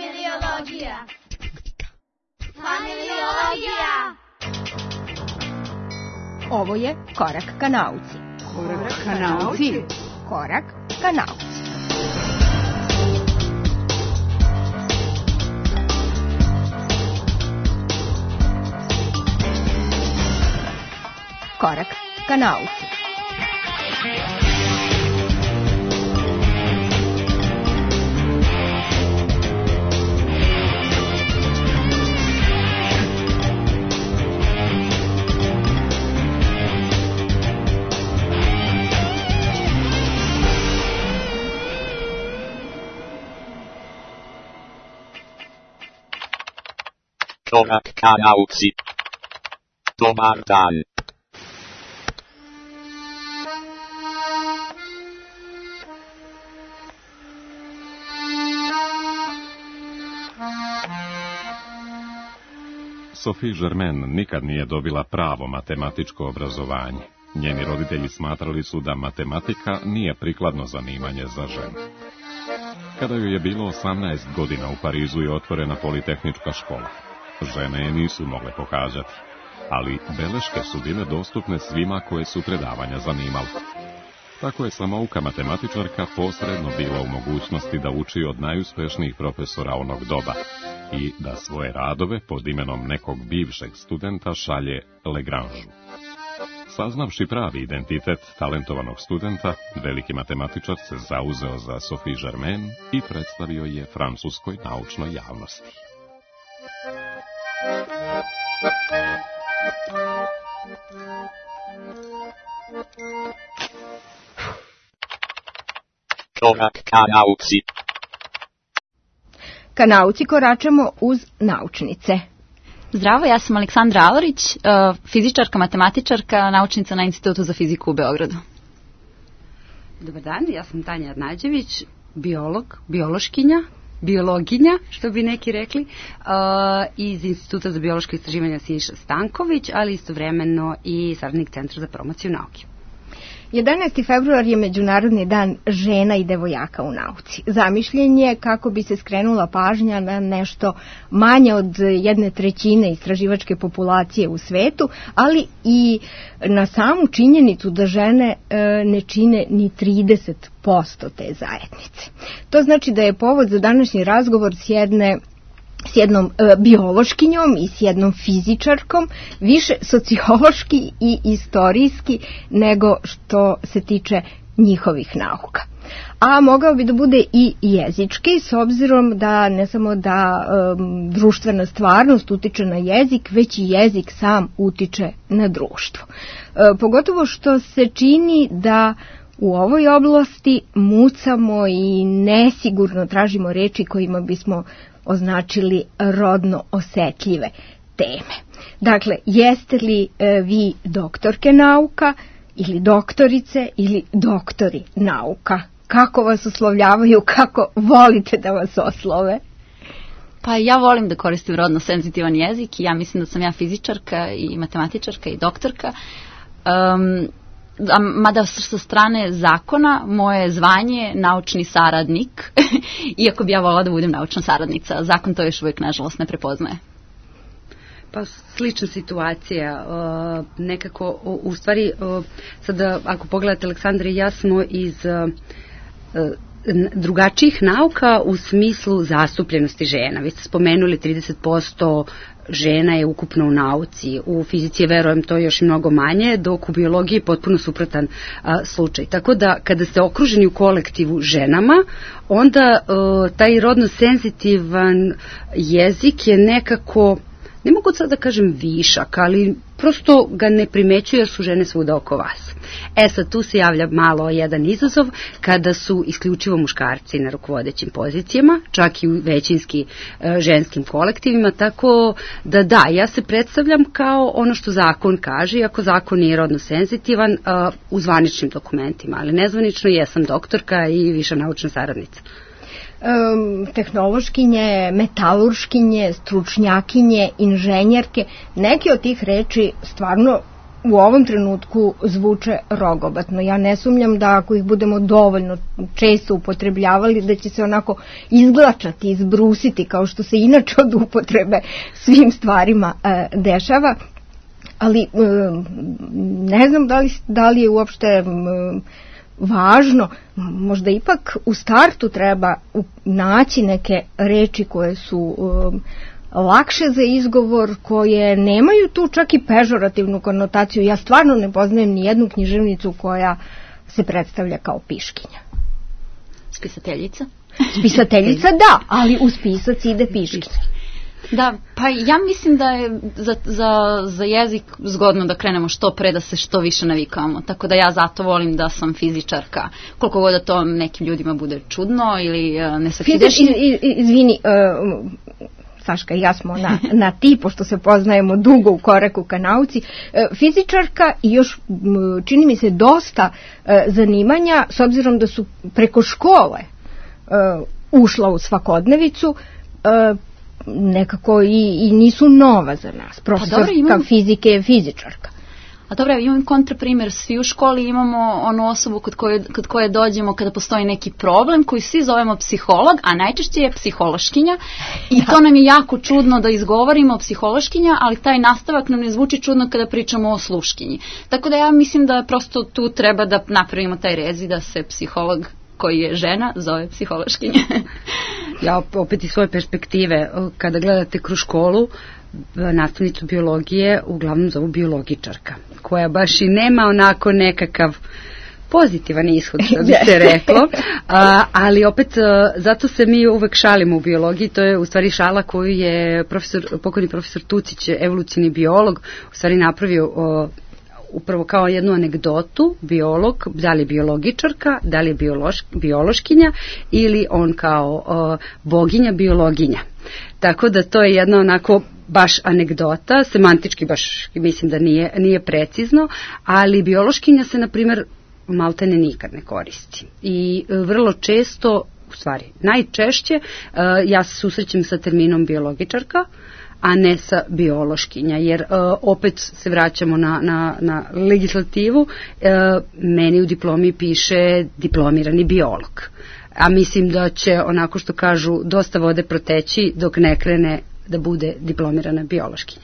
Familiologija. Familiologija. Ovo je Korak ka nauci. Korak ka nauci. Korak ka nauci. Korak ka nauci. Korak ka nauci. Dobar dan. Sophie Germain nikad nije dobila pravo matematičko obrazovanje. Njeni roditelji smatrali su da matematika nije prikladno zanimanje za ženu. Kada joj je bilo 18 godina u Parizu je otvorena politehnička škola. Žene je nisu mogle pohađati, ali beleške su bile dostupne svima koje su predavanja zanimale. Tako je samouka matematičarka posredno bila u mogućnosti da uči od najuspešnijih profesora onog doba i da svoje radove pod imenom nekog bivšeg studenta šalje Lagrange. Saznavši pravi identitet talentovanog studenta, veliki matematičar se zauzeo za Sophie Germain i predstavio je francuskoj naučnoj javnosti. Korak ka nauci. Ka nauci koračamo uz naučnice. Zdravo, ja sam Aleksandra Alorić, fizičarka, matematičarka, naučnica na Institutu za fiziku u Beogradu. Dobar dan, ja sam Tanja Adnađević, biologinja, što bi neki rekli, iz Instituta za biološko istraživanje Siniša Stanković, ali istovremeno i saradnik Centra za promociju nauke. 11. februar je Međunarodni dan žena i devojaka u nauci. Zamišljen je kako bi se skrenula pažnja na nešto manje od 1/3 istraživačke populacije u svetu, ali i na samu činjenicu da žene ne čine ni 30% te zajednice. To znači da je povod za današnji razgovor s jednom biološkinjom i s jednom fizičarkom više sociološki i istorijski nego što se tiče njihovih nauka. A mogao bi da bude i jezički, s obzirom da ne samo da društvena stvarnost utiče na jezik, već i jezik sam utiče na društvo. Pogotovo što se čini da u ovoj oblasti mucamo i nesigurno tražimo reči kojima bismo označili rodno osetljive teme. Dakle, jeste li vi doktorke nauka ili doktorice ili doktori nauka? Kako vas oslovljavaju, kako volite da vas oslove? Pa ja volim da koristim rodno senzitivan jezik i ja mislim da sam ja fizičarka i matematičarka i doktorka. Mada sa strane zakona moje zvanje je naučni saradnik, iako bi ja volila da budem naučna saradnica. Zakon to još uvijek nažalost ne prepoznaje. Pa slična situacija, nekako u stvari, sada ako pogledate Aleksandra i ja smo iz drugačijih nauka u smislu zastupljenosti žena. Vi ste spomenuli 30% žena je ukupno u nauci, u fizici je, verujem, to još i mnogo manje, dok u biologiji je potpuno suprotan slučaj. Tako da kada ste okruženi u kolektivu ženama, onda taj rodno senzitivan jezik je nekako, ne mogu sad da kažem višak, ali prosto ga ne primećuju jer su žene svuda oko vas. Sad tu se javlja malo jedan izazov kada su isključivo muškarci na rukovodećim pozicijama, čak i u većinski ženskim kolektivima, tako da, ja se predstavljam kao ono što zakon kaže, iako zakon nije rodno senzitivan u zvaničnim dokumentima, ali nezvanično jesam doktorka i viša naučna saradnica. Tehnološkinje, metalurškinje, stručnjakinje, inženjerke, neke od tih reči stvarno u ovom trenutku zvuče rogobatno. Ja ne sumnjam da ako ih budemo dovoljno često upotrebljavali, da će se onako izglačati, izbrusiti, kao što se inače od upotrebe svim stvarima dešava. Ali ne znam da li je uopšte važno, možda ipak u startu treba naći neke reči koje su lakše za izgovor, koje nemaju tu čak i pežorativnu konotaciju. Ja stvarno ne poznajem ni jednu književnicu koja se predstavlja kao piškinja. Spisateljica? Spisateljica da, ali uz pisac ide piškinja. Da, pa ja mislim da je za jezik zgodno da krenemo što pre, da se što više navikavamo. Tako da ja zato volim da sam fizičarka. Koliko god da to nekim ljudima bude čudno ili ne sakideš. Izvini, Saška i ja smo na ti, pošto se poznajemo dugo u koraku ka nauci. Fizičarka i još čini mi se dosta zanimanja, s obzirom da su preko škole ušla u svakodnevicu, nekako i nisu nova za nas. Profesorka fizike je fizičarka. A dobro, imam kontraprimer, svi u školi imamo onu osobu kod koje dođemo kada postoji neki problem, koji svi zovemo psiholog, a najčešće je psihološkinja i to nam je jako čudno da izgovorimo psihološkinja, ali taj nastavak nam ne zvuči čudno kada pričamo o sluškinji. Tako da ja mislim da prosto tu treba da napravimo taj rez i da se psiholog koji je žena zove psihološkinja. Ja opet iz svoje perspektive, kada gledate kroz školu, nastavnicu biologije uglavnom zovu biologičarka, koja baš i nema onako nekakav pozitivan ishod, što bi se reklo, ali opet zato se mi uvek šalimo u biologiji. To je u stvari šala koju je pokojni profesor Tucić, evolucijni biolog, u stvari napravio upravo kao jednu anegdotu. Biolog, da li je biologičarka, da li je biološkinja ili on kao boginja, biologinja. Tako da to je jedna onako baš anegdota, semantički baš mislim da nije precizno, ali biološkinja se, na primjer, maltene nikad ne koristi. I vrlo često, u stvari najčešće, ja se susrećem sa terminom biologičarka, a ne sa biološkinja, jer opet se vraćamo na legislativu, meni u diplomi piše diplomirani biolog. A mislim da će, onako što kažu, dosta vode proteći dok ne krene da bude diplomirana biološkinja.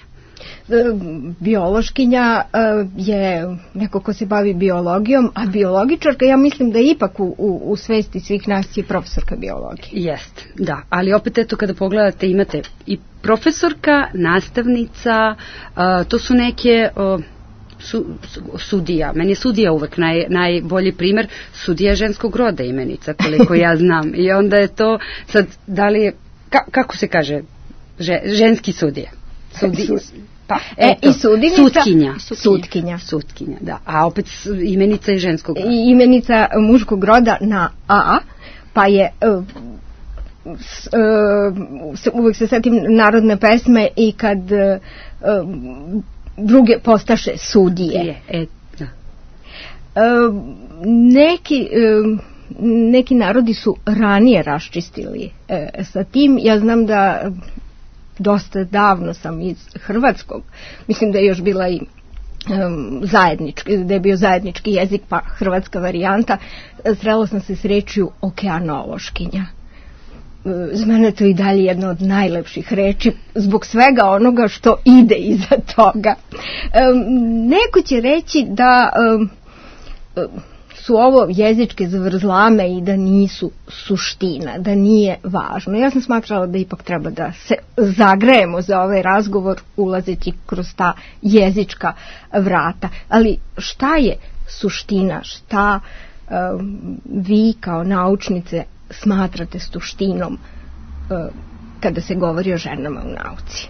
Biološkinja je neko ko se bavi biologijom, a biologičarka, ja mislim da ipak u svesti svih nas je profesorka biologije. Jest, da, ali opet eto kada pogledate imate i profesorka, nastavnica, to su neke sudija. Meni je sudija uvek najbolji primer. Sudija ženskog roda imenica, koliko ja znam. I onda je to, sad, da li je, kako se kaže, ženski sudija? Pa, i sutkinja. Sutkinja, da. A opet imenica je ženskog roda. I imenica muškog roda na A, pa je uvek se setim narodne pesme i kad druge postaše sudije. Da. Neki narodi su ranije raščistili sa tim. Ja znam da dosta davno sam iz hrvatskog, mislim da je još bila i zajednički, da je bio zajednički jezik, pa hrvatska varijanta, srela sam se s rečju okeanološkinja. Za mene to i dalje jedna od najlepših reči, zbog svega onoga što ide iza toga. Neko će reći da su ovo jezičke zavrzlame i da nisu suština, da nije važno. Ja sam smatrala da ipak treba da se zagrejemo za ovaj razgovor ulazeći kroz ta jezička vrata. Ali šta je suština? Šta vi kao naučnice smatrate suštinom kada se govori o ženama u nauci?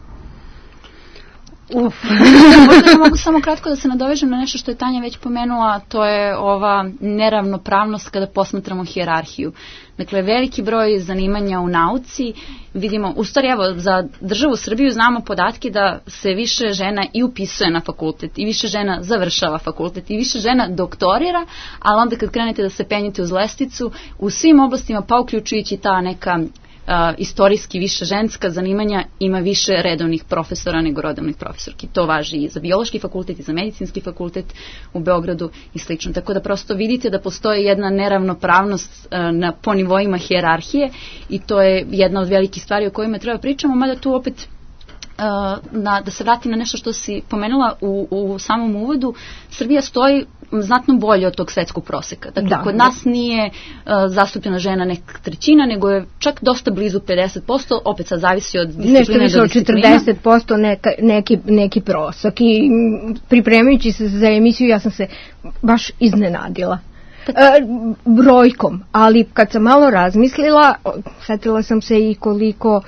Možda mogu samo kratko da se nadovežem na nešto što je Tanja već pomenula, to je ova neravnopravnost kada posmatramo hijerarhiju. Dakle, veliki broj zanimanja u nauci, vidimo, u stvari evo, za državu Srbiju znamo podatke da se više žena i upisuje na fakultet, i više žena završava fakultet, i više žena doktorira, ali onda kad krenete da se penjete uz lestvicu, u svim oblastima, pa uključujući ta neka istorijski više ženska zanimanja ima više redovnih profesora nego redovnih profesorki. To važi i za biološki fakultet i za medicinski fakultet u Beogradu i slično. Tako da prosto vidite da postoji jedna neravnopravnost po nivoima hijerarhije i to je jedna od velikih stvari o kojima treba pričamo, mada tu opet da se vratim na nešto što si pomenula u samom uvodu, Srbija stoji znatno bolje od tog svetskog proseka. Dakle, kod nas nije zastupljena žena neka trećina, nego je čak dosta blizu 50%, opet sad zavisi od discipline do discipline. Nešto više od 40% neki prosek i pripremajući se za emisiju ja sam se baš iznenadila. Brojkom, ali kad sam malo razmislila, setila sam se i koliko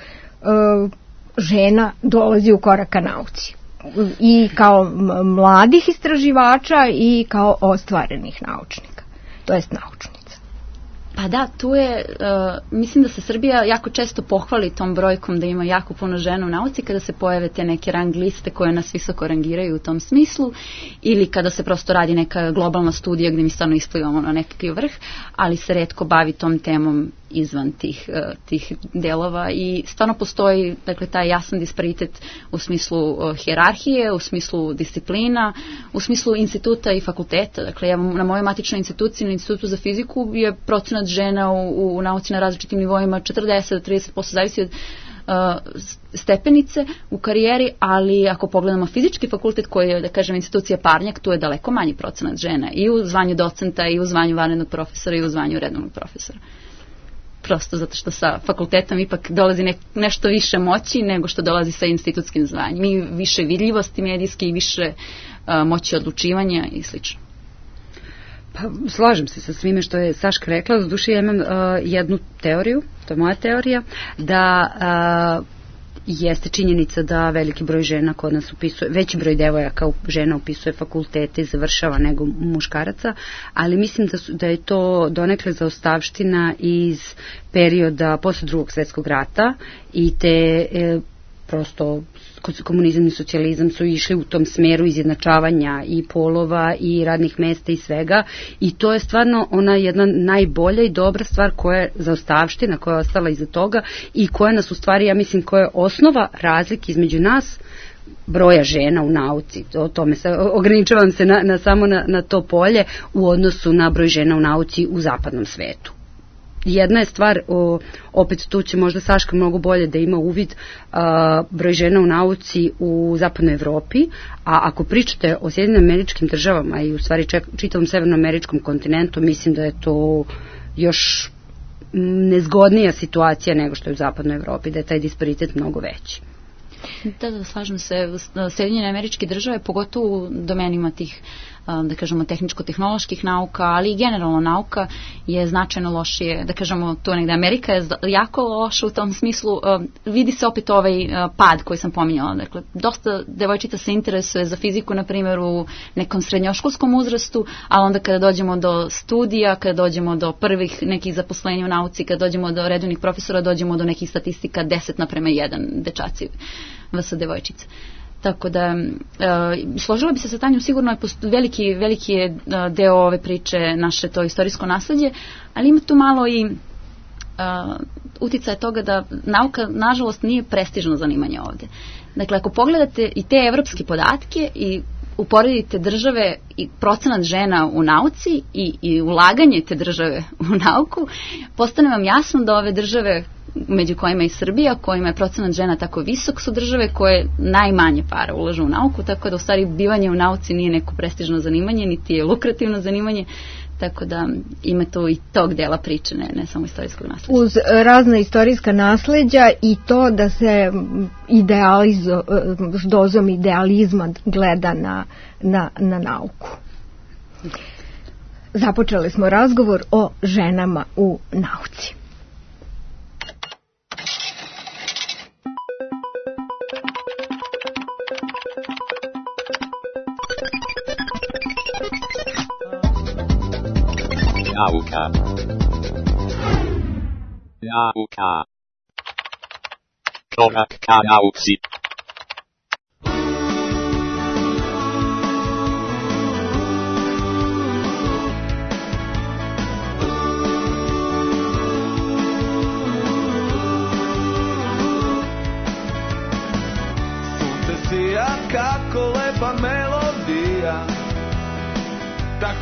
žena dolazi u korak ka nauci. I kao mladih istraživača i kao ostvarenih naučnika, to jest naučnica. Pa da, tu je, mislim da se Srbija jako često pohvali tom brojkom da ima jako puno žena u nauci kada se pojave te neke rang liste koje nas visoko rangiraju u tom smislu ili kada se prosto radi neka globalna studija gdje mi stvarno isplivamo na nekakvi vrh, ali se retko bavi tom temom izvan tih delova i stvarno postoji, dakle, taj jasan disparitet u smislu hijerarhije, u smislu disciplina, u smislu instituta i fakulteta. Dakle, ja na mojoj matičnoj instituciji, na Institutu za fiziku, je procenat žena u nauci na različitim nivoima 40-30%, zavisi od stepenice u karijeri, ali ako pogledamo fizički fakultet koji je, da kažem, institucija Parnjak, tu je daleko manji procenat žena i u zvanju docenta i u zvanju vanrednog profesora i u zvanju redovnog profesora. Prosto zato što sa fakultetom ipak dolazi nešto više moći nego što dolazi sa institutskim zvanjem. I više vidljivosti medijske i više moći odlučivanja i slično. Pa, slažem se sa svime što je Saška rekla. Do duše ja imam jednu teoriju, to je moja teorija, da jeste činjenica da veliki broj žena kod nas upisuje, veći broj devojaka žena upisuje fakultete i završava nego muškaraca, ali mislim da je to donekle zaostavština iz perioda posle Drugog svjetskog rata i te prosto komunizam i socijalizam su išli u tom smeru izjednačavanja i polova i radnih mesta i svega i to je stvarno ona jedna najbolja i dobra stvar koja je zaostavština, koja je ostala iza toga i koja nas u stvari, ja mislim, koja je osnova razlike između nas broja žena u nauci. O tome ograničavam se samo na to polje u odnosu na broj žena u nauci u zapadnom svetu. Jedna je stvar, opet tu će možda Saška mnogo bolje da ima uvid, broj žena u nauci u zapadnoj Evropi, a ako pričate o Sjedinjenim Američkim Državama i u stvari čitavom severnoameričkom kontinentu, mislim da je to još nezgodnija situacija nego što je u zapadnoj Evropi, da je taj disparitet mnogo veći. Da, slažem se. Sjedinjene Američke Države, pogotovo u domenima tih, da kažemo, tehničko-tehnoloških nauka, ali i generalno nauka je značajno lošije, da kažemo, tu negde Amerika je jako loša u tom smislu. Vidi se opet ovaj pad koji sam pominjala. Dakle, dosta devojčica se interesuje za fiziku, na primjer, u nekom srednjoškolskom uzrastu, ali onda kada dođemo do studija, kada dođemo do prvih nekih zaposlenja u nauci, kada dođemo do redovnih profesora, dođemo do nekih statistika 10:1 dečaci vs. devojčice. Tako da, složila bi se sa Tanjom, sigurno je veliki je deo ove priče naše to istorijsko nasleđe, ali ima tu malo i uticaja toga da nauka, nažalost, nije prestižno zanimanje ovde. Dakle, ako pogledate i te evropske podatke i uporedite države i procenat žena u nauci i ulaganje te države u nauku, postane vam jasno da ove države, među kojima i Srbija, kojima je procenat žena tako visok, su države koje najmanje para ulažu u nauku, tako da u stvari bivanje u nauci nije neko prestižno zanimanje, niti je lukrativno zanimanje, tako da ima tu i tog dela priče, ne samo istorijskog nasleđa. Uz razna istorijska nasleđa i to da se s dozom idealizma gleda na nauku. Započeli smo razgovor o ženama u nauci. Nauka. Korak ka nauci.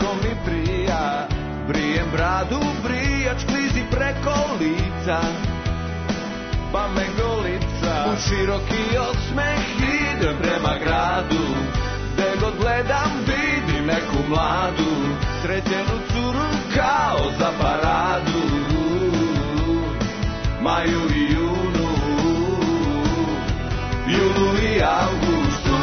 tako mi prija. Brijem bradu, brijač klizi preko lica, pa me golica. U široki osmeh idem prema gradu, gde god gledam vidim neku mladu, srećenu curu kao za paradu. Maju i junu, julu i avgustu.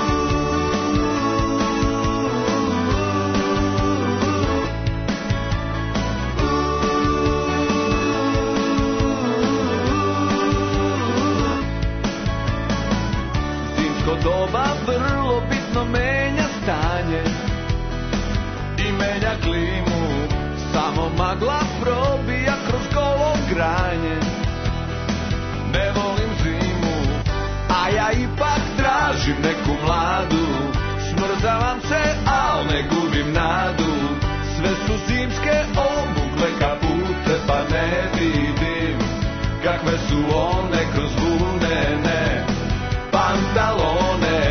Zimsko doba vrlo bitno menja stanje i menja klimu, samo magla probija kroz golo granje. Ne volim zimu, a ja ipak tražim neku mladu. Smrzavam se, al ne gubim nadu. Sve su zimske obukle kapute, pa ne vidim kakve su one kroz vunene pantalone.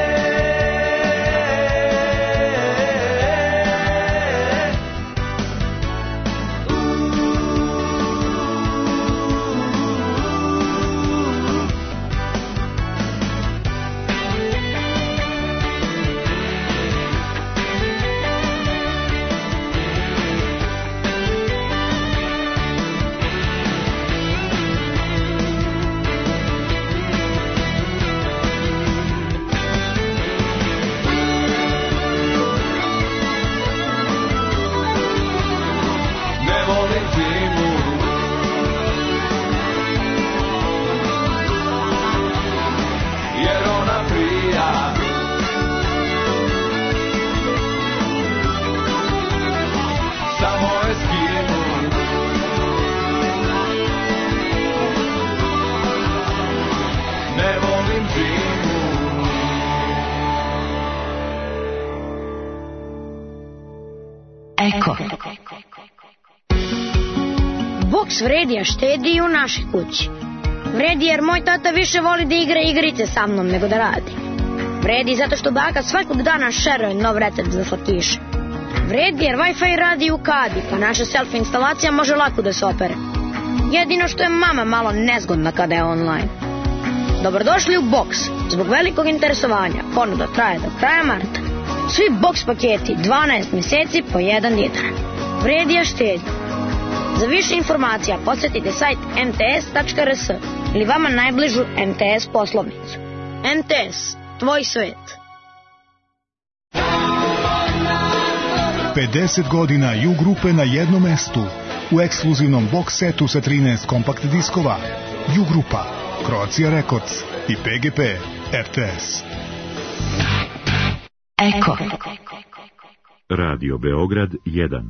Eko. Boks vredi, a štedi i u našoj kući. Vredi jer moj tata više voli da igra igrice sa mnom nego da radi. Vredi zato što baka svakog dana šeruje nov recept za slatkiše. Vredi jer Wi-Fi radi u kadi, pa naša selfie instalacija može lako da se opere. Jedino što je mama malo nezgodna kada je online. Dobrodošli u Boks. Zbog velikog interesovanja ponuda traje do kraja marta. Svi boks paketi 12 meseci po 1 dinar. Vredi, a štedi. Za više informacija posjetite sajt mts.rs ili vama najbližu MTS poslovnicu. MTS, tvoj svet. 50 godina U grupe na jednom mestu u ekskluzivnom box setu sa 13 kompakt diskova. U grupa, Croatia Records i PGP RTS. Eko. Radio Beograd 1.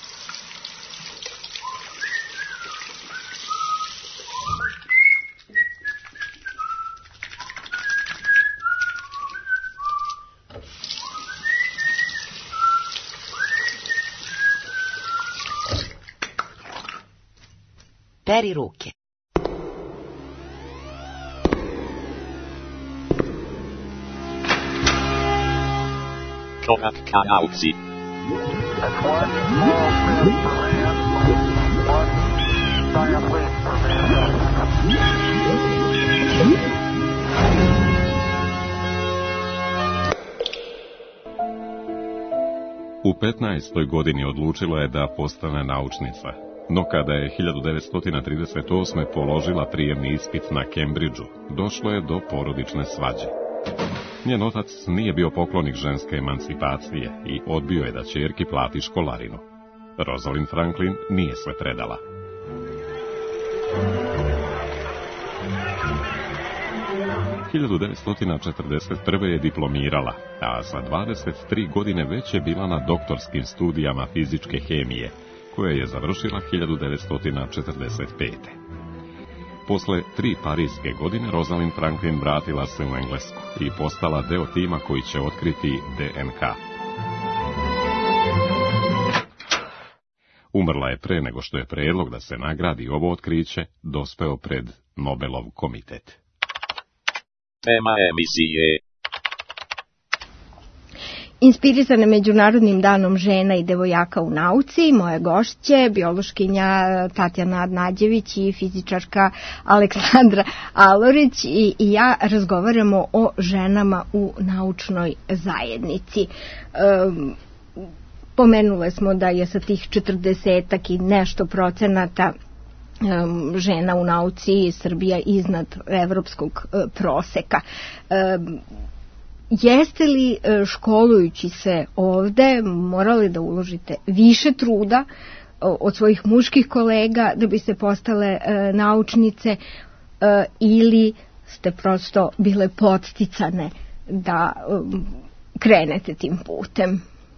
Peri ruke. Korak ka nauci. U 15. godini odlučila je da postane naučnica, no kada je 1938. položila prijemni ispit na Cambridgeu, došlo je do porodične svađe. Njen otac nije bio poklonik ženske emancipacije i odbio je da ćerki plati školarinu. Rosalind Franklin nije sve predala. U 1941. je diplomirala, a sa 23 godine već je bila na doktorskim studijama fizičke hemije, koje je završila 1945. Posle 3 parijske godine Rosalind Franklin vratila se u Englesku i postala deo tima koji će otkriti DNK. Umrla je pre nego što je predlog da se nagradi ovo otkriće dospeo pred Nobelov komitet. Tema emisije. Inspirisane Međunarodnim danom žena i devojaka u nauci, moje gošće, biološkinja Tatjana Nadjević i fizičarka Aleksandra Alorić i ja razgovaramo o ženama u naučnoj zajednici. Pomenule smo da je sa tih 40-ak i nešto procenata žena u nauci Srbija iznad evropskog proseka. Jeste li školujući se ovde morali da uložite više truda od svojih muških kolega da biste postale naučnice ili ste prosto bile podsticane da krenete tim putem?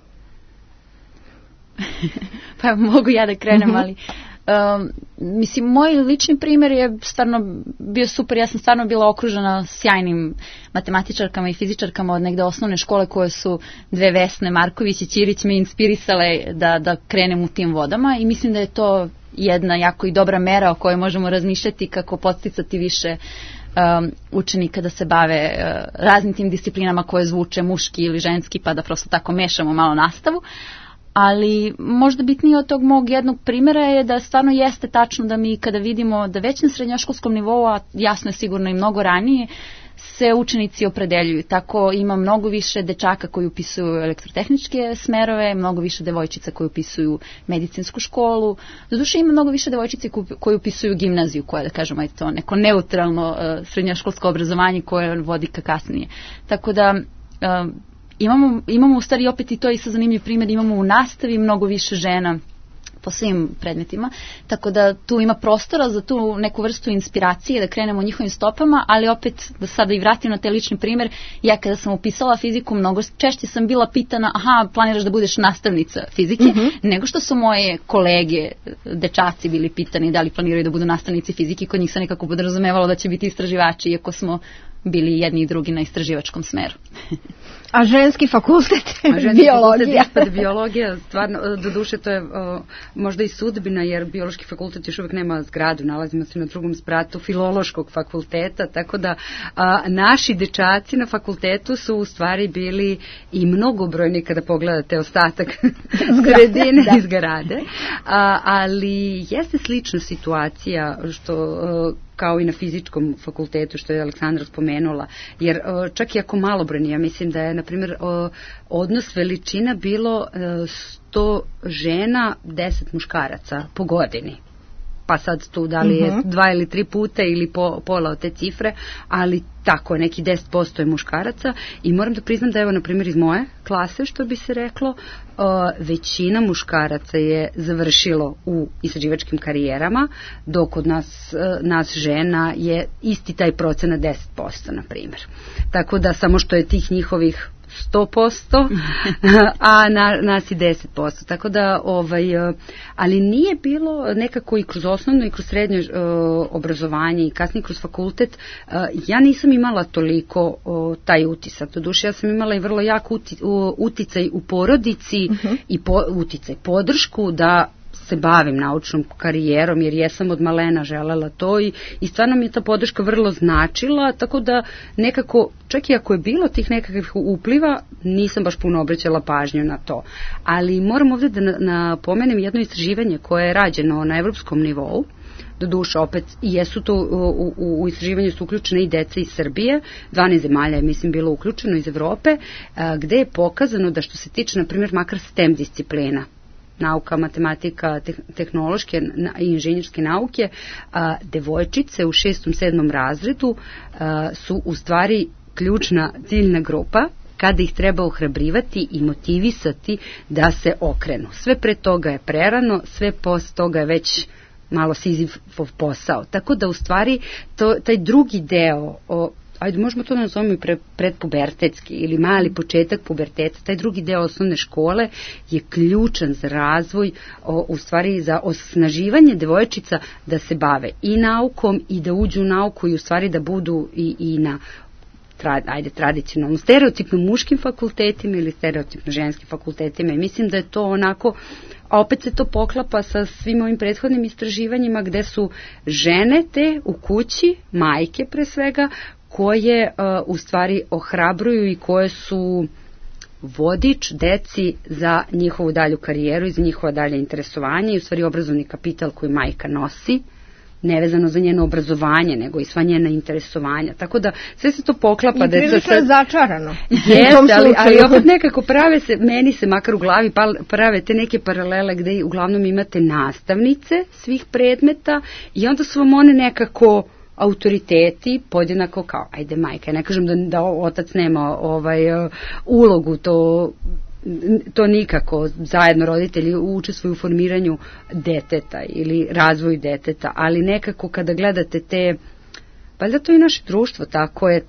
Pa mogu ja da krenem, ali mislim, moj lični primjer je stvarno bio super. Ja sam stvarno bila okružena sjajnim matematičarkama i fizičarkama od negde osnovne škole, koje su dve Vesne Marković i Ćirić me inspirisale da krenem u tim vodama, i mislim da je to jedna jako i dobra mera o kojoj možemo razmišljati kako podsticati više učenika da se bave raznim tim disciplinama koje zvuče muški ili ženski, pa da prosto tako mešamo malo nastavu. Ali možda bitnije od tog mog jednog primjera je da stvarno jeste tačno da mi kada vidimo da već na srednjoškolskom nivou, a jasno je sigurno i mnogo ranije, se učenici opredeljuju. Tako ima mnogo više dečaka koji upisuju elektrotehničke smerove, mnogo više devojčica koji upisuju medicinsku školu. Doduše ima mnogo više devojčica koji upisuju gimnaziju, koja, da kažemo, je to neko neutralno srednjoškolsko obrazovanje koje vodi ka kasnije. Tako da imamo u stvari opet i to i sa zanimljiv primjer, imamo u nastavi mnogo više žena po svim predmetima, tako da tu ima prostora za tu neku vrstu inspiracije, da krenemo njihovim stopama, ali opet da sada i vratim na taj lični primjer, ja kada sam upisala fiziku, mnogo češće sam bila pitana, planiraš da budeš nastavnica fizike, nego što su moje kolege, dečaci, bili pitani da li planiraju da budu nastavnici fizike. Kod njih se nekako podrazumevalo da će biti istraživači, iako smo bili jedni i drugi na istraživačkom smeru. A ženski fakultet biologija, stvarno, doduše to je možda i sudbina, jer biološki fakultet još uvijek nema zgradu, nalazimo se na drugom spratu filološkog fakulteta, tako da naši dečaci na fakultetu su u stvari bili i mnogobrojni kada pogledate ostatak sredine i zgrade, ali jeste slična situacija što kao i na fizičkom fakultetu, što je Aleksandra spomenula, jer čak i ako malobrojni, ja mislim da je, na primjer, odnos veličina bilo 100 žena, 10 muškaraca po godini. Pa sad tu da li je 2 ili 3 puta ili pola od te cifre, ali tako, neki 10% je muškaraca, i moram da priznam da evo, na primjer, iz moje klase, što bi se reklo, većina muškaraca je završilo u istraživačkim karijerama, dok od nas žena je isti taj procenat 10%, na primjer. Tako da samo što je tih njihovih 100%, a nas i 10%. Tako da, ali nije bilo nekako i kroz osnovno i kroz srednje obrazovanje i kasnije kroz fakultet, ja nisam imala toliko taj utisak. Doduše, ja sam imala i vrlo jak uticaj u porodici i uticaj, podršku da se bavim naučnom karijerom, jer jesam od malena želela to i stvarno mi je ta podrška vrlo značila, tako da nekako, čak i ako je bilo tih nekakvih upliva, nisam baš puno obraćala pažnju na to. Ali moram ovdje da napomenem jedno istraživanje koje je rađeno na evropskom nivou. Doduše, opet, jesu to u istraživanju su uključene i deca iz Srbije, 12 zemalja je, mislim, bilo uključeno iz Evrope, gde je pokazano da što se tiče, na primjer, makar STEM disciplina, nauka, matematika, tehnološke i inženjerske nauke, devojčice u 6. 7. razredu su u stvari ključna ciljna grupa kada ih treba ohrabrivati i motivisati da se okrenu. Sve pre toga je prerano, sve posle toga je već malo Sizifov posao. Tako da u stvari taj drugi deo, ajde možemo to nazovemo i predpubertetski ili mali početak puberteta, taj drugi deo osnovne škole je ključan za razvoj, u stvari za osnaživanje devojčica da se bave i naukom i da uđu u nauku i u stvari da budu i na tradicionalno stereotipno muškim fakultetima ili stereotipno ženskim fakultetima, i mislim da je to onako, a opet se to poklapa sa svim ovim prethodnim istraživanjima gde su žene te u kući, majke pre svega, koje u stvari ohrabruju i koje su vodič deci za njihovu dalju karijeru i za njihova dalje interesovanje i u stvari obrazovni kapital koji majka nosi, nevezano za njeno obrazovanje, nego i sva njena interesovanja. Tako da sve se to poklapa. I prilično je začarano. Jeste, ali opet nekako prave se, meni se makar u glavi prave te neke paralele gde uglavnom imate nastavnice svih predmeta i onda su vam one nekako autoriteti podjednako kao, ajde majka, ja ne kažem da otac nema ulogu, to nikako, zajedno roditelji učestvuju u formiranju deteta ili razvoju deteta, ali nekako kada gledate te, pa zato i naše društvo tako je,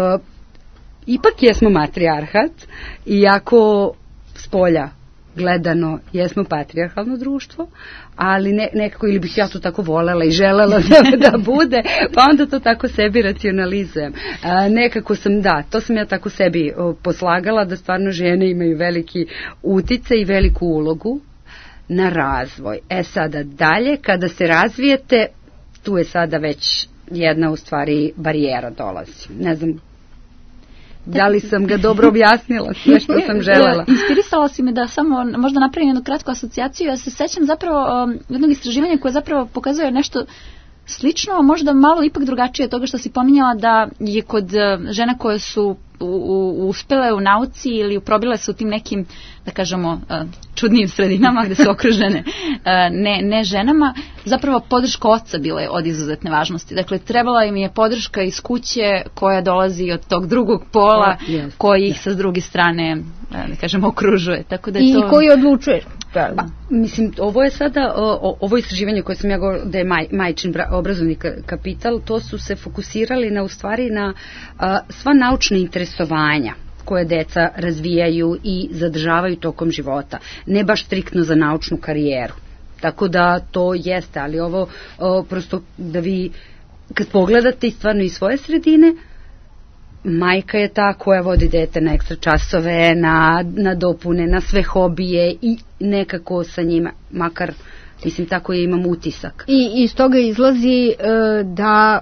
ipak jesmo matrijarhat, iako spolja gledano jesmo patrijarhalno društvo, ali nekako, ili bih ja to tako volela i želela da bude, pa onda to tako sebi racionalizujem. Nekako sam, to sam ja tako sebi poslagala, da stvarno žene imaju veliki uticaj i veliku ulogu na razvoj. Sada dalje, kada se razvijete, tu je sada već jedna u stvari barijera dolazi. Ne znam, da li sam ga dobro objasnila sve što sam želela? Inspirisala si me da samo možda napravim jednu kratku asocijaciju. Ja se sećam zapravo jednog istraživanja koje zapravo pokazuje nešto slično, a možda malo ipak drugačije od toga što si pominjala, da je kod žena koje su uspele u nauci ili probile su u tim nekim, da kažemo, čudnim sredinama gde su okružene ne ženama, zapravo podrška oca bila je od izuzetne važnosti. Dakle, trebala im je podrška iz kuće koja dolazi od tog drugog pola, koji ih sa druge strane, da kažemo, okružuje. Tako da je to... I koji odlučuje. Pa, mislim, ovo je sada, ovo istraživanje koje sam ja govorila da je majčin obrazovni kapital, to su se fokusirali na, u stvari, na sva naučna interesovanja koje deca razvijaju i zadržavaju tokom života. Ne baš striktno za naučnu karijeru. Tako da to jeste, ali ovo prosto da vi, kad pogledate stvarno iz svoje sredine, majka je ta koja vodi dete na ekstra časove, na dopune, na sve hobije i nekako sa njima, makar, mislim, tako je, imam utisak. I iz toga izlazi da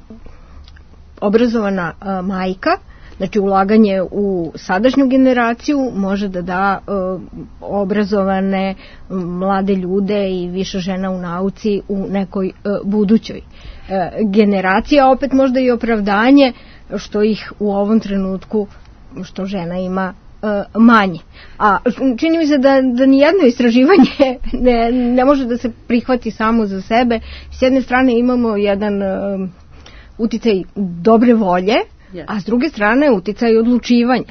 obrazovana majka, znači ulaganje u sadašnju generaciju, može da obrazovane mlade ljude i više žena u nauci u nekoj budućoj generaciji, a opet možda i opravdanje što ih u ovom trenutku, što žena ima manje. A čini mi se da nijedno istraživanje ne može da se prihvati samo za sebe. S jedne strane imamo jedan uticaj dobre volje, a s druge strane uticaj odlučivanja.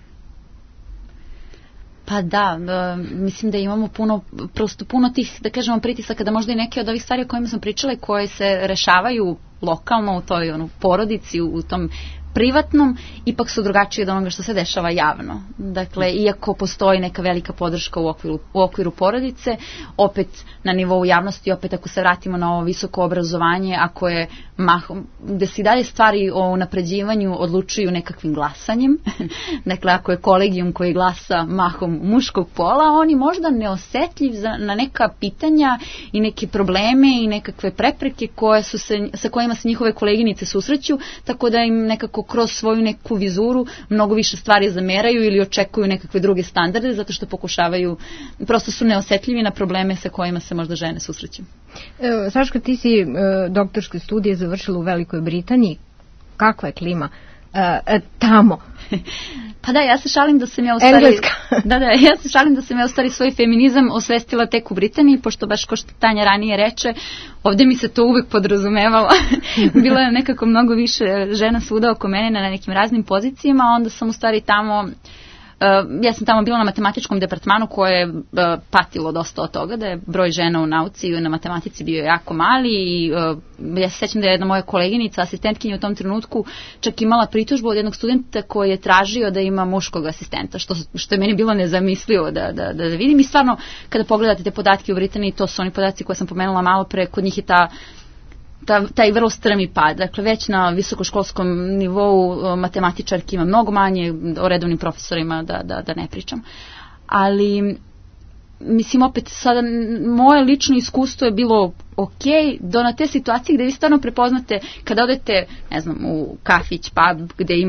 Pa da, mislim da imamo puno tih, da kažemo, pritisaka, da možda i neke od ovih stvari o kojima sam pričala, koje se rešavaju lokalno u toj porodici, u tom privatnom, ipak su drugačije od onoga što se dešava javno. Dakle, iako postoji neka velika podrška u okviru porodice, opet na nivou javnosti, opet ako se vratimo na ovo visoko obrazovanje, ako je mahom, gde se i dalje stvari o unapređivanju odlučuju nekakvim glasanjem, dakle, ako je kolegijum koji glasa mahom muškog pola, on je možda neosetljiv na neka pitanja i neke probleme i nekakve prepreke sa kojima se njihove koleginice susreću, tako da im nekako kroz svoju neku vizuru mnogo više stvari zameraju ili očekuju nekakve druge standarde, zato što pokušavaju, prosto su neosetljivi na probleme sa kojima se možda žene susreću. Saška, ti si doktorske studije završila u Velikoj Britaniji. Kakva je klima tamo? Pa da, ja se šalim da sam ja u stvari... Engleska. Ja se šalim da sam ja u stvari svoj feminizam osvestila tek u Britaniji, pošto baš ko što Tanja ranije reče, ovde mi se to uvek podrazumevalo. Bilo je nekako mnogo više žena svuda oko mene na nekim raznim pozicijama, a onda sam u stvari tamo... Ja sam tamo bila na matematičkom departmanu koje je patilo dosta od toga, da je broj žena u nauci i na matematici bio jako mali i ja se sećam da je jedna moja koleginica, asistentkinja u tom trenutku, čak imala pritužbu od jednog studenta koji je tražio da ima muškog asistenta, što je meni bilo nezamislivo da vidim. I stvarno, kada pogledate te podatke u Britaniji, to su oni podaci koje sam pomenula malo pre, kod njih je taj vrlo strmi pad. Dakle, već na visokoškolskom nivou matematičarki ima mnogo manje, o redovnim profesorima da ne pričam. Ali, mislim, opet sada moje lično iskustvo je bilo ok, do na te situacije gde vi stvarno prepoznate kada odete, ne znam, u kafić, pub, gde imate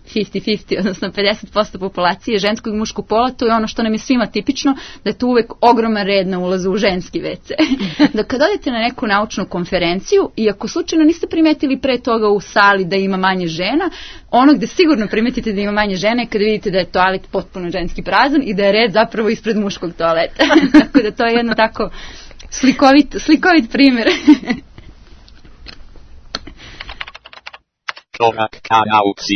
50-50, odnosno 50% populacije ženskog i muškog pola, to je ono što nam je svima tipično, da je tu uvek ogroman red na ulazu u ženski WC. Da kad odete na neku naučnu konferenciju i ako slučajno niste primetili pre toga u sali da ima manje žena, ono gde sigurno primetite da ima manje žena je kada vidite da je toalet potpuno ženski prazan i da je red zapravo ispred muškog toaleta. Tako da to je jedno tako slikovit primjer. Korak ka nauci.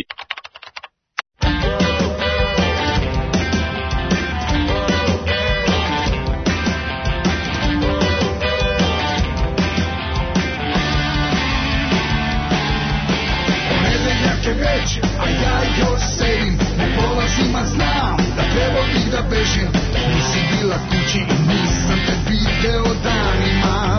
Već, a ja još sedim, ne polazim, a znam da trebao bih da bežim. Nisi bila kući i nisam te video danima.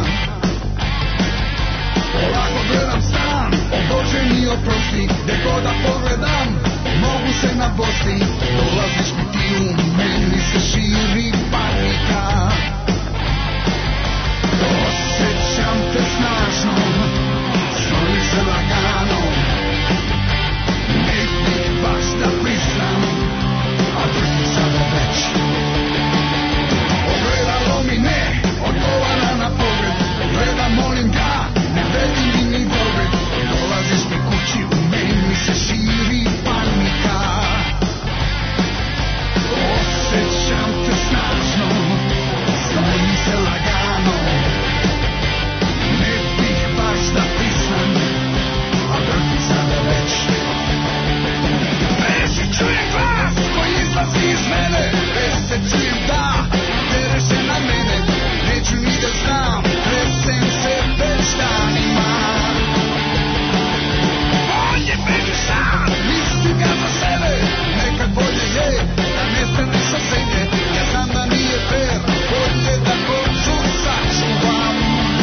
Polako gledam stan, o Bože mi oprosti, gde god da pogledam, mogu se nabosti. Dolaziš mi ti u meni se širi panika. Osjećam te snažno, snovi se lagano. Baš da priznam, a drži sada već. Ogledalo mi ne odgovara na pogled. Gledam, molim ga, ne vedi mi dogled. Dolaziš mi kući, u meni se širi panika. Osjećam te snažno, snovi mi se lagano. Ne bih baš da priznam, a drži sada već. Čujem glas koji izlazi iz mene, već se čujem da tere se na mene. Neću ni da znam, tresem se već danima. Bolje beži sam, misli ga za sebe, nekad bolje je da nestane sa zemlje. Ja znam da nije fair, bolje da koču sačuvam.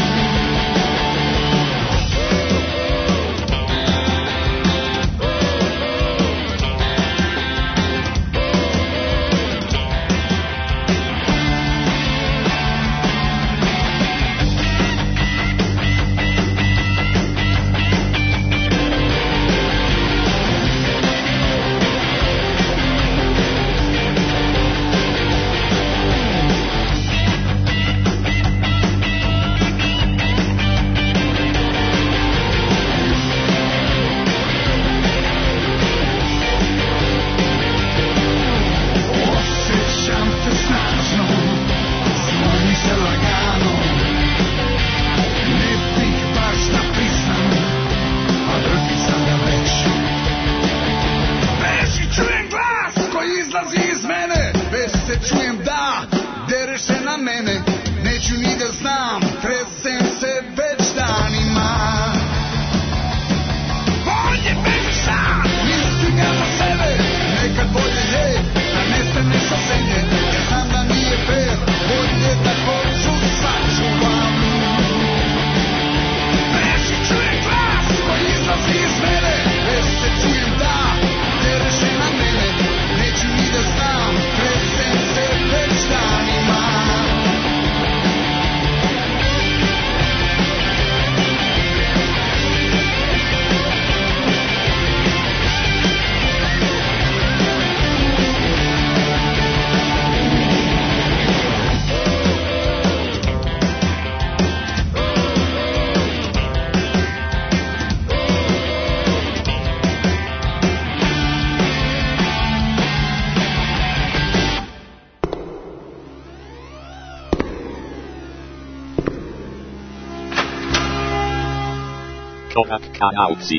Korak ka nauci.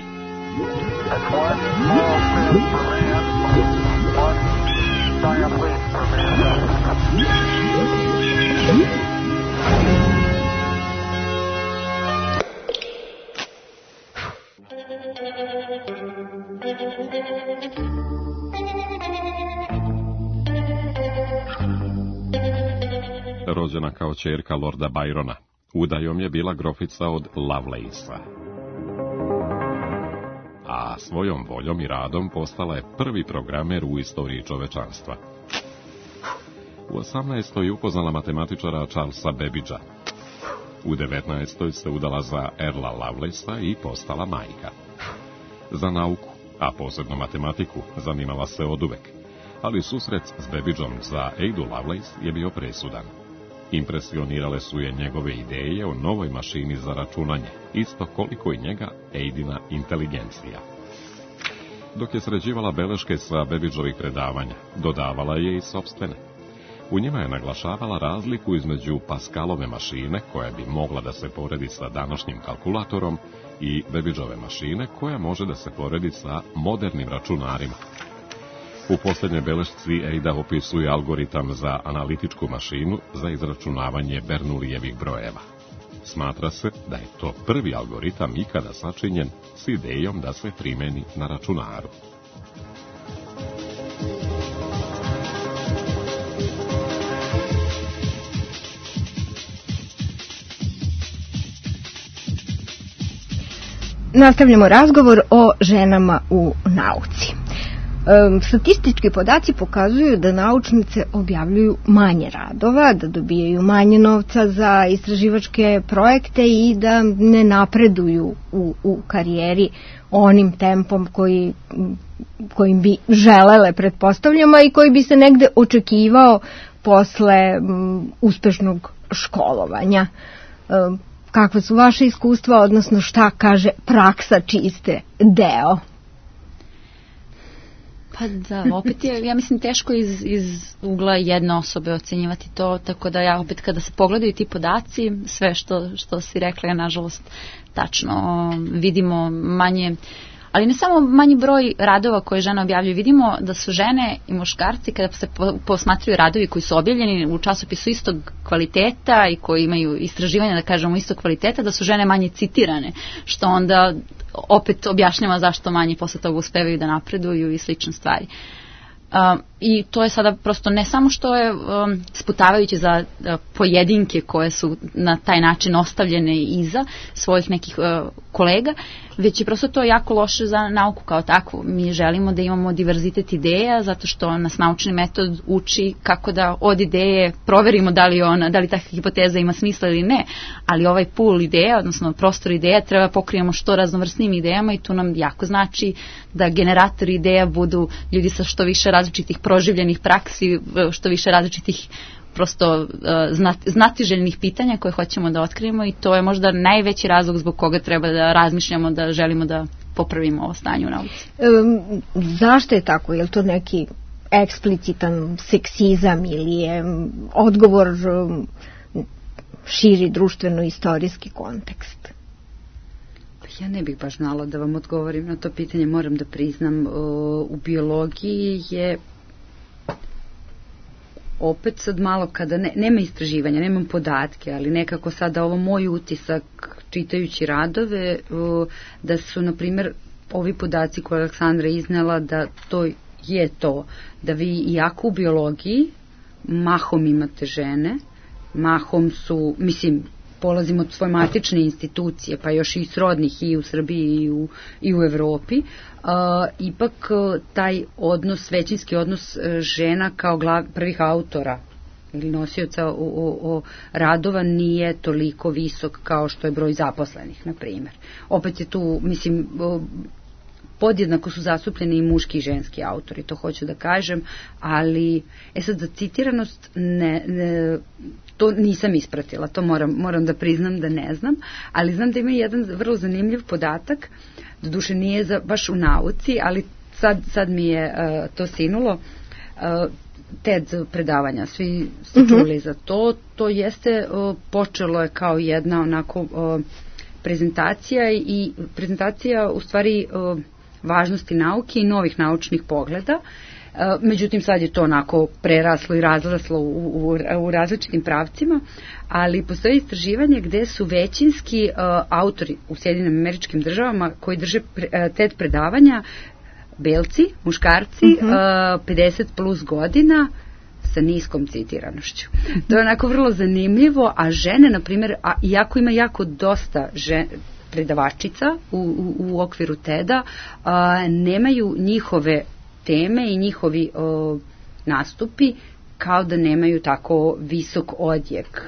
Rođena kao ćerka Lorda Byrona, udajom je bila grofica od Lovelace-a. A svojom voljom i radom postala je prvi programer u istoriji čovečanstva. U 18. upoznala matematičara Charlesa Babbagea. U 19. se udala za Earla Lovelace-a i postala majka. Za nauku, a posebno matematiku, zanimala se oduvek, ali susret s Babbagom za Adu Lovelace je bio presudan. Impresionirale su je njegove ideje o novoj mašini za računanje, isto koliko i njega Adina inteligencija. Dok je sređivala beleške sa Babbagovih predavanja, dodavala je i sopstvene. U njima je naglašavala razliku između Pascalove mašine, koja bi mogla da se poredi sa današnjim kalkulatorom, i Babbagove mašine, koja može da se poredi sa modernim računarima. U posljednjoj belešci Ada opisuje algoritam za analitičku mašinu za izračunavanje Bernoullijevih brojeva. Smatra se da je to prvi algoritam ikada sačinjen s idejom da se primeni na računaru. Nastavljamo razgovor o ženama u nauci. Statistički podaci pokazuju da naučnice objavljuju manje radova, da dobijaju manje novca za istraživačke projekte i da ne napreduju u karijeri onim tempom kojim bi želele, pretpostavljamo, i koji bi se negde očekivao posle uspešnog školovanja. Kakva su vaše iskustva, odnosno šta kaže praksa čiji ste deo? Pa da, opet je, ja mislim, teško iz ugla jedne osobe ocenjivati to, tako da ja opet kada se pogledaju ti podaci, sve što si rekla je nažalost tačno, vidimo manje, ali ne samo manji broj radova koje žene objavljuju, vidimo da su žene i muškarci kada se posmatraju radovi koji su objavljeni u časopisu istog kvaliteta i koji imaju istraživanja, da kažemo, istog kvaliteta, da su žene manje citirane, što onda opet objašnjava zašto manje posle toga uspevaju da napreduju i slične stvari. I to je sada prosto ne samo što je sputavajuće za pojedinke koje su na taj način ostavljene iza svojih nekih kolega, već je prosto to jako loše za nauku kao takvu. Mi želimo da imamo diverzitet ideja zato što nas naučni metod uči kako da od ideje proverimo da li ta hipoteza ima smisla ili ne, ali ovaj pool ideja, odnosno prostor ideja, treba pokrijemo što raznovrsnim idejama i tu nam jako znači da generatori ideja budu ljudi sa što više različitih proživljenih praksi, što više različitih prosto znatiželjnih pitanja koje hoćemo da otkrijemo i to je možda najveći razlog zbog koga treba da razmišljamo da želimo da popravimo ovo stanje u nauci. Zašto je tako? Je li to neki eksplicitan seksizam ili je odgovor širi društveno-istorijski kontekst? Ja ne bih baš znala da vam odgovorim na to pitanje, moram da priznam. U biologiji je opet sad malo kada nema istraživanja, nemam podatke, ali nekako sada ovo moj utisak čitajući radove, da su, na primjer, ovi podaci koje Aleksandra iznela, da to je to, da vi iako u biologiji mahom imate žene, mahom su, mislim, polazimo od svoje matične institucije, pa još i srodnih i u Srbiji i u Evropi, ipak taj odnos, većinski odnos žena kao prvih autora ili nosioca o radova nije toliko visok kao što je broj zaposlenih, na primjer. Opet je tu, mislim, podjednako su zastupljeni i muški i ženski autori, to hoću da kažem, ali sad za citiranost to nisam ispratila, to moram da priznam da ne znam, ali znam da ima jedan vrlo zanimljiv podatak, doduše nije baš u nauci, ali sad mi je to sinulo, TED predavanja, svi ste čuli za to, to jeste, počelo je kao jedna onako prezentacija i prezentacija u stvari važnosti nauke i novih naučnih pogleda. Međutim, sad je to onako preraslo i razraslo u različitim pravcima, ali postoje istraživanje gde su većinski autori u Sjedinim Američkim Državama koji drže TED predavanja belci, muškarci, 50 plus godina sa niskom citiranošću. To je onako vrlo zanimljivo, a žene, na primjer, iako ima jako dosta predavačica u okviru TED-a, nemaju njihove teme i njihovi nastupi kao da nemaju tako visok odjek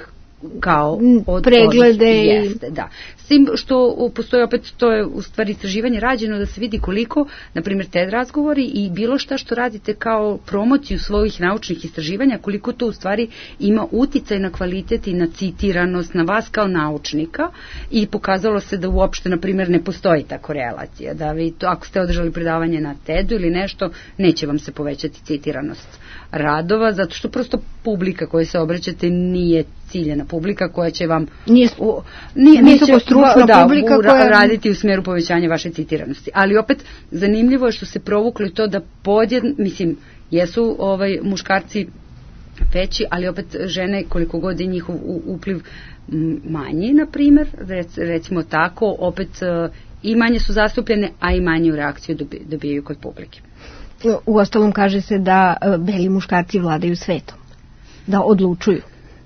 kao preglede jeste, da. S tim što postoji opet, to je u stvari istraživanje rađeno da se vidi koliko, na primjer, TED razgovori i bilo šta što radite kao promociju svojih naučnih istraživanja, koliko to u stvari ima uticaj na kvalitet i na citiranost, na vas kao naučnika, i pokazalo se da uopšte, na primjer, ne postoji ta korelacija, da vi to, ako ste održali predavanje na TED-u ili nešto, neće vam se povećati citiranost radova, zato što prosto publika koja se obraćate nije ciljena publika koja će vam visoko stručna publika koja raditi u smjeru povećanja vaše citiranosti. Ali opet zanimljivo je što se provuklo to da mislim, jesu muškarci veći, ali opet žene, koliko god je njihov upliv manji, na primjer, recimo tako, opet i manje su zastupljene, a i manju reakciju dobijaju kod publike. U ostalom kaže se da beli muškarci vladaju svetom, da odlučuju.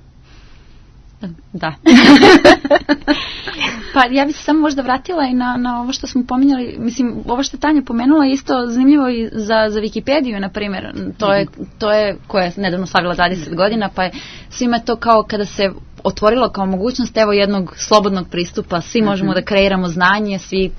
Da. Pa ja bih se samo možda vratila i na ovo što smo pominjali, mislim, ovo što Tanja pomenula je isto zanimljivo i za Wikipediju, na primjer, to je koja je nedavno slavila 20 godina, pa je svima to kao kada se otvorilo kao mogućnost evo jednog slobodnog pristupa, svi možemo da kreiramo znanje,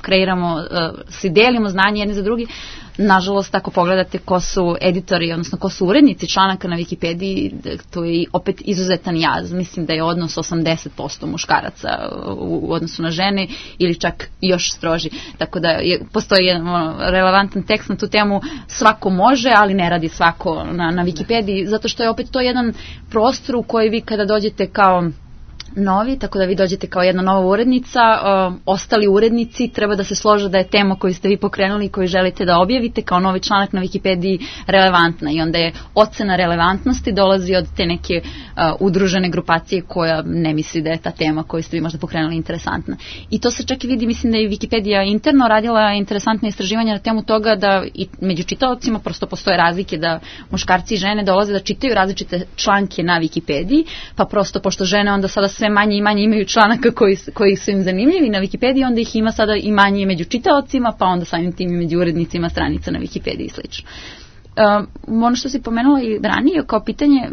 svi delimo znanje jedni za drugi. Nažalost, ako pogledate ko su editori, odnosno ko su urednici članaka na Wikipediji, to je opet izuzetan jaz. Mislim da je odnos 80% muškaraca u odnosu na žene ili čak još stroži. Tako da postoji jedan relevantan tekst na tu temu, svako može, ali ne radi svako na Wikipediji, zato što je opet to jedan prostor u koji vi kada dođete kao novi, tako da vi dođete kao jedna nova urednica, ostali urednici treba da se slože da je tema koju ste vi pokrenuli i koju želite da objavite kao novi članak na Wikipediji relevantna, i onda je ocena relevantnosti dolazi od te neke udružene grupacije koja ne misli da je ta tema koju ste vi možda pokrenuli interesantna. I to se čak i vidi, mislim da je Wikipedija interno radila interesantne istraživanja na temu toga da i među čitaocima prosto postoje razlike, da muškarci i žene dolaze da čitaju različite članke na Wikipediji, pa prosto pošto žene onda sada sve manje i manje imaju članaka koji su im zanimljivi na Wikipediji, onda ih ima sada i manje među čitaocima, pa onda samim tim i među urednicima stranica na Wikipediji i slično. Ono što si pomenula i ranije kao pitanje,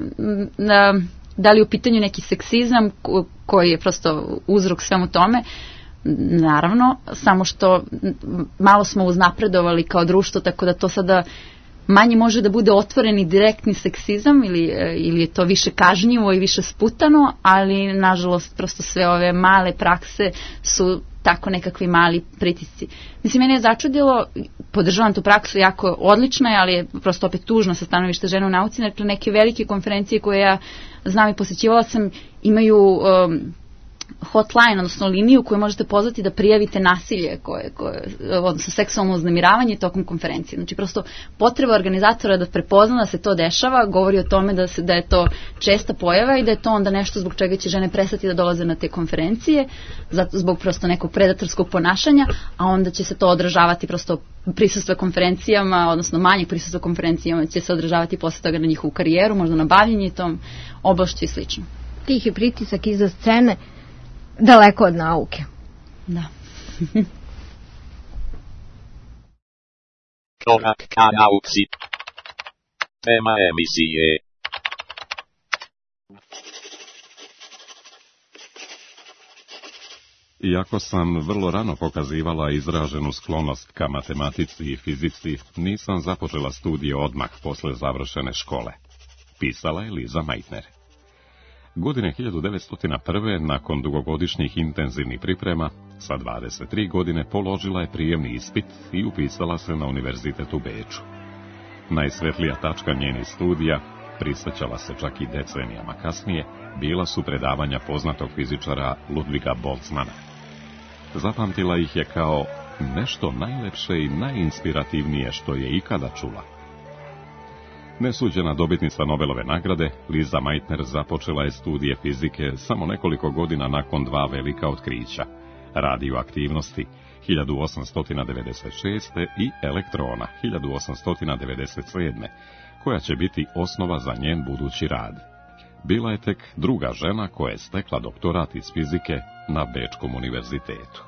da li je u pitanju neki seksizam koji je prosto uzrok svemu tome, naravno, samo što malo smo uznapredovali kao društvo, tako da to sada manje može da bude otvoreni direktni seksizam ili je to više kažnjivo i više sputano, ali nažalost prosto sve ove male prakse su tako nekakvi mali pritisci. Mislim, mene je začudilo, podržavam tu praksu, jako odlična je, ali je prosto opet tužno sa stanovišta žena u nauci, dakle neke velike konferencije koje ja znam i posjećivala sam imaju hotline, odnosno liniju koju možete pozvati da prijavite nasilje, odnosno seksualno uznemiravanje tokom konferencije. Znači prosto potreba organizatora da prepozna da se to dešava, govori o tome da je to česta pojava i da je to onda nešto zbog čega će žene prestati da dolaze na te konferencije, zbog prosto nekog predatorskog ponašanja, a onda će se to odražavati prosto prisustvo konferencijama, odnosno manje prisustvo konferencijama će se odražavati posle toga na njihovu karijeru, možda na bavljenje tom oblašću i slično. Tihi pritisak iza scene, daleko od nauke. Da. Korak ka nauci. Tema emisije. Iako sam vrlo rano pokazivala izraženu sklonost ka matematici i fizici, nisam započela studije odmah posle završene škole. Pisala je Liza Meitner. Godine 1901. nakon dugogodišnjih intenzivnih priprema, sa 23 godine položila je prijemni ispit i upisala se na univerzitet u Beču. Najsvetlija tačka njenih studija, prisjećala se čak i decenijama kasnije, bila su predavanja poznatog fizičara Ludviga Boltzmana. Zapamtila ih je kao nešto najlepše i najinspirativnije što je ikada čula. Nesuđena dobitnica Nobelove nagrade, Liza Meitner započela je studije fizike samo nekoliko godina nakon dva velika otkrića, radioaktivnosti 1896. i elektrona 1897. koja će biti osnova za njen budući rad. Bila je tek druga žena koja je stekla doktorat iz fizike na Bečkom univerzitetu.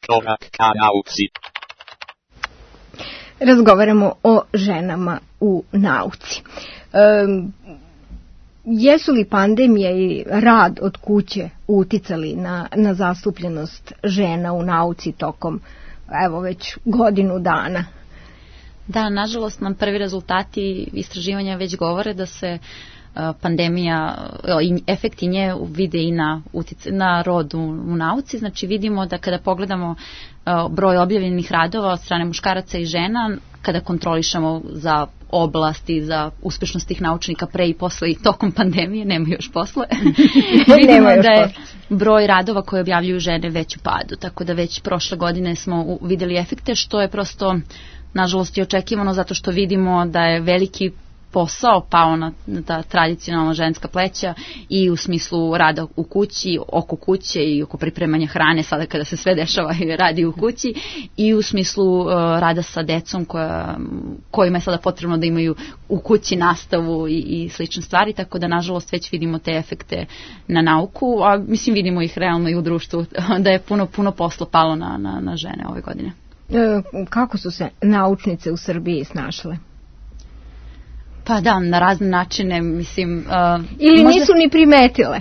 Korak ka nauci. Razgovaramo o ženama u nauci. Jesu li pandemija i rad od kuće uticali na zastupljenost žena u nauci tokom, evo, već godinu dana? Da, nažalost nam prvi rezultati istraživanja već govore da se pandemija i efekti nje vide i na rod u nauci. Znači vidimo da kada pogledamo broj objavljenih radova od strane muškaraca i žena, kada kontrolišemo za oblasti, za uspešnost tih naučnika pre i posle i tokom pandemije, nema još posle, vidimo da je broj radova koje objavljuju žene već u padu. Tako da već prošle godine smo videli efekte, što je prosto nažalost i očekivano, zato što vidimo da je veliki posao pao na ta tradicionalna ženska pleća i u smislu rada u kući, oko kuće i oko pripremanja hrane, sada kada se sve dešava i radi u kući, i u smislu rada sa decom kojima je sada potrebno da imaju u kući nastavu i slične stvari, tako da nažalost već vidimo te efekte na nauku, a mislim vidimo ih realno i u društvu, da je puno posla palo na žene ove godine. Kako su se naučnice u Srbiji snašle? Pa da, na razne načine, mislim... Ili možda nisu ni primetile?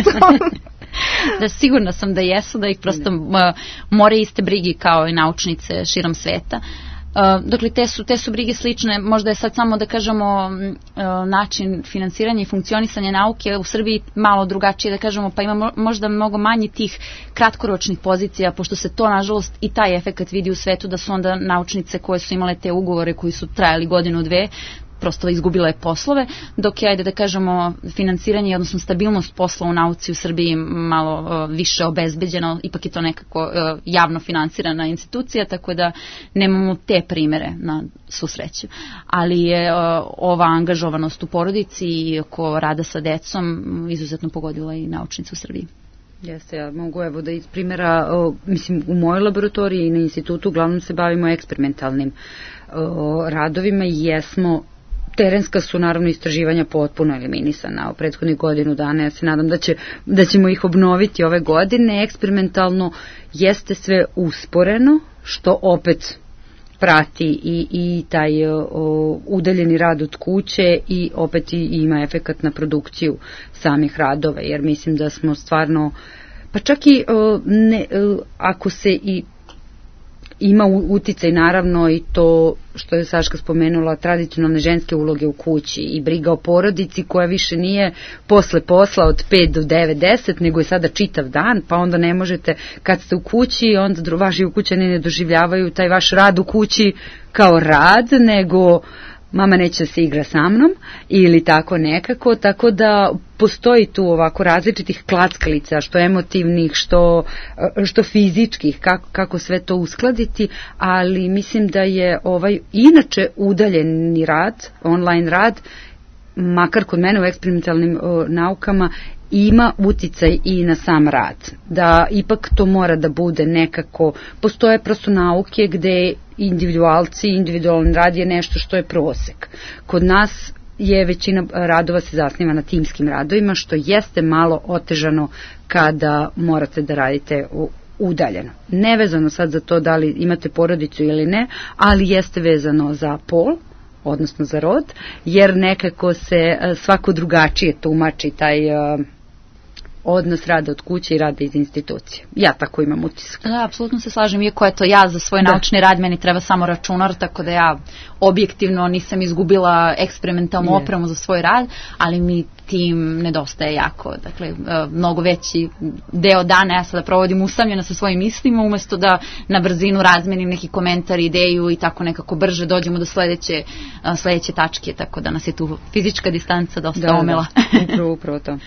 Da, sigurna sam da jesu, da ih prosto more iste brige kao i naučnice širom sveta. Dakle, te su brige slične, možda je sad samo da kažemo način finansiranja i funkcionisanja nauke u Srbiji malo drugačije, da kažemo, pa ima možda mnogo manje tih kratkoročnih pozicija, pošto se to nažalost i taj efekt vidi u svetu, da su onda naučnice koje su imale te ugovore koji su trajali godinu, dve, prosto izgubila je poslove, dok je, ajde da kažemo, finansiranje, odnosno stabilnost posla u nauci u Srbiji malo više obezbeđeno, ipak je to nekako javno finansirana institucija, tako da nemamo te primere na svu sreću. Ali je ova angažovanost u porodici i oko rada sa decom izuzetno pogodila i naučnicu u Srbiji. Jeste, ja mogu evo da iz primjera, mislim, u mojoj laboratoriji i na institutu uglavnom se bavimo eksperimentalnim radovima i terenska su naravno istraživanja potpuno eliminisana u prethodnih godinu dana. Ja se nadam da ćemo ih obnoviti ove godine. Eksperimentalno jeste sve usporeno, što opet prati i taj udaljeni rad od kuće i opet ima efekat na produkciju samih radova, jer mislim da smo stvarno, pa čak i ako se i ima uticaj naravno i to što je Saška spomenula, tradicionalne ženske uloge u kući i briga o porodici koja više nije posle posla od 5 do 9, 10, nego je sada čitav dan, pa onda ne možete kad ste u kući, onda vaši ukućani ne doživljavaju taj vaš rad u kući kao rad, nego mama neće da se igra sa mnom ili tako nekako, tako da postoji tu ovako različitih klackalica, što emotivnih, što fizičkih, kako sve to uskladiti, ali mislim da je inače udaljeni rad, online rad, makar kod mene u eksperimentalnim naukama, ima uticaj i na sam rad. Da ipak to mora da bude nekako, postoje prosto nauke gde individualci, individualni rad je nešto što je prosek. Kod nas je većina radova se zasniva na timskim radovima, što jeste malo otežano kada morate da radite udaljeno. Nevezano sad za to da li imate porodicu ili ne, ali jeste vezano za pol, odnosno za rod, jer nekako se svako drugačije tumači taj odnos rada od kuće i rada iz institucije. Ja tako imam utisak. Da, apsolutno se slažem, iako je to ja za svoj naučni rad, meni treba samo računar, tako da ja objektivno nisam izgubila eksperimentalnu opremu za svoj rad, ali mi tim nedostaje jako. Dakle, mnogo veći deo dana ja sada provodim usamljena sa svojim mislima, umesto da na brzinu razmenim neki komentar, ideju i tako nekako brže dođemo do sledeće tačke, tako da nas je tu fizička distanca dosta omela. Upravo to.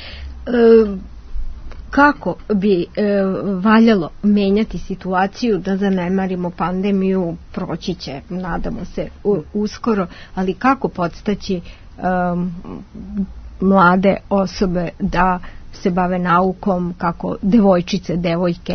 Kako bi valjalo menjati situaciju da zanemarimo pandemiju, proći će, nadamo se, uskoro, ali kako podstaći mlade osobe da se bave naukom, kako devojčice, devojke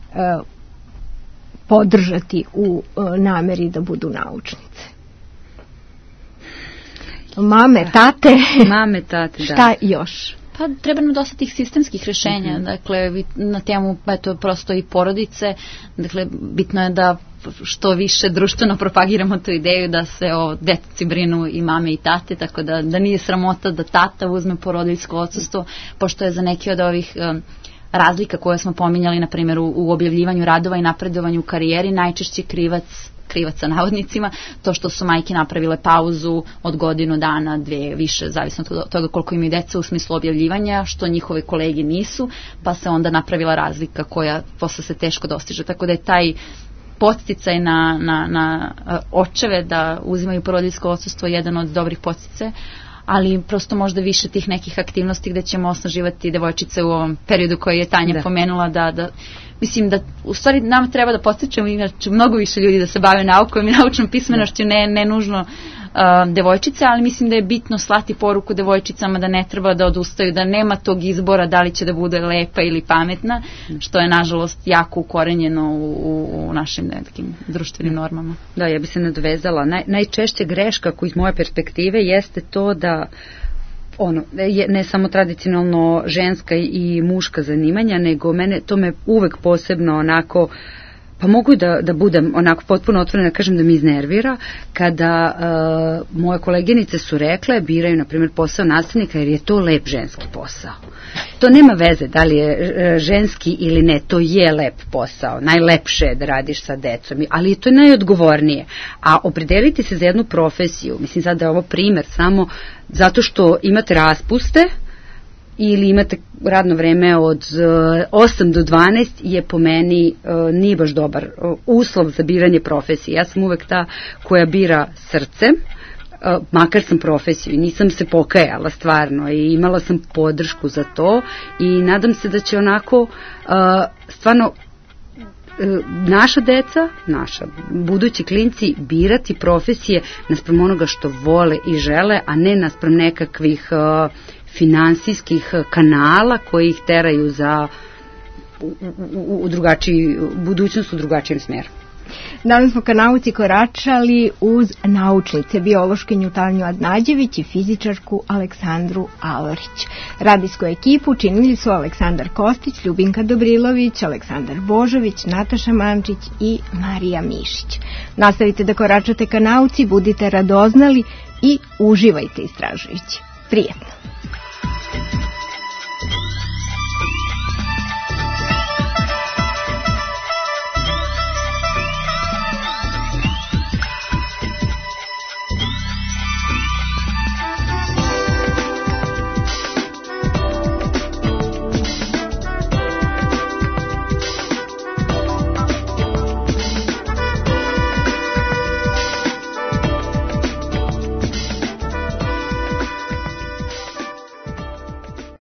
podržati u nameri da budu naučnice? Mame, tate, da. Šta još? Pa treba nam dosta tih sistemskih rešenja, dakle na temu eto prosto i porodice, dakle bitno je da što više društveno propagiramo tu ideju da se o deci brinu i mame i tate, tako da nije sramota da tata uzme porodiljsko odsustvo, pošto je za neke od ovih razlika koje smo pominjali, na primjer u objavljivanju radova i napredovanju u karijeri, najčešće krivac sa navodnicima, to što su majke napravile pauzu od godinu dana, 2, više, zavisno od toga koliko imaju deca u smislu objavljivanja, što njihove kolege nisu, pa se onda napravila razlika koja posle se teško dostiže. Tako da je taj podsticaj na očeve da uzimaju porodiljsko odsustvo jedan od dobrih podsticaja, ali prosto možda više tih nekih aktivnosti gde ćemo osnaživati devojčice u ovom periodu koji je Tanja pomenula, da mislim da u stvari nama treba da podstičemo inače mnogo više ljudi da se bave naukom i naučnom pismenošću, ne nužno devojčice, ali mislim da je bitno slati poruku devojčicama da ne treba da odustaju, da nema tog izbora da li će da bude lepa ili pametna, što je nažalost jako ukorenjeno u našim nekim društvenim normama. Da, ja bi se nadovezala. Najčešće greška koja iz moje perspektive jeste to da ne samo tradicionalno ženska i muška zanimanja, nego to me uvek posebno onako, pa mogu da budem onako potpuno otvorena, kažem da mi iznervira, kada moje koleginice su rekle, biraju na primjer posao nastavnika jer je to lep ženski posao. To nema veze da li je ženski ili ne, to je lep posao, najlepše je da radiš sa decom, ali to je najodgovornije. A opredeliti se za jednu profesiju, mislim sad da je ovo primer samo zato što imate raspuste, ili imate radno vreme od 8 do 12 je po meni nije baš dobar uslov za biranje profesije. Ja sam uvek ta koja bira srcem, makar sam profesiju i nisam se pokajala stvarno i imala sam podršku za to i nadam se da će onako stvarno naša deca, budući klinci birati profesije naspram onoga što vole i žele, a ne naspram nekakvih finansijskih kanala koji ih teraju za budućnost u drugačijem smjeru. Danas smo ka nauci koračali uz naučnice, biološkinju Tanju Adnađević i fizičarku Aleksandru Alorić. Radijsku ekipu činili su Aleksandar Kostić, Ljubinka Dobrilović, Aleksandar Božović, Nataša Mančić i Marija Mišić. Nastavite da koračate ka nauci, budite radoznali i uživajte istražujući. Prijetno!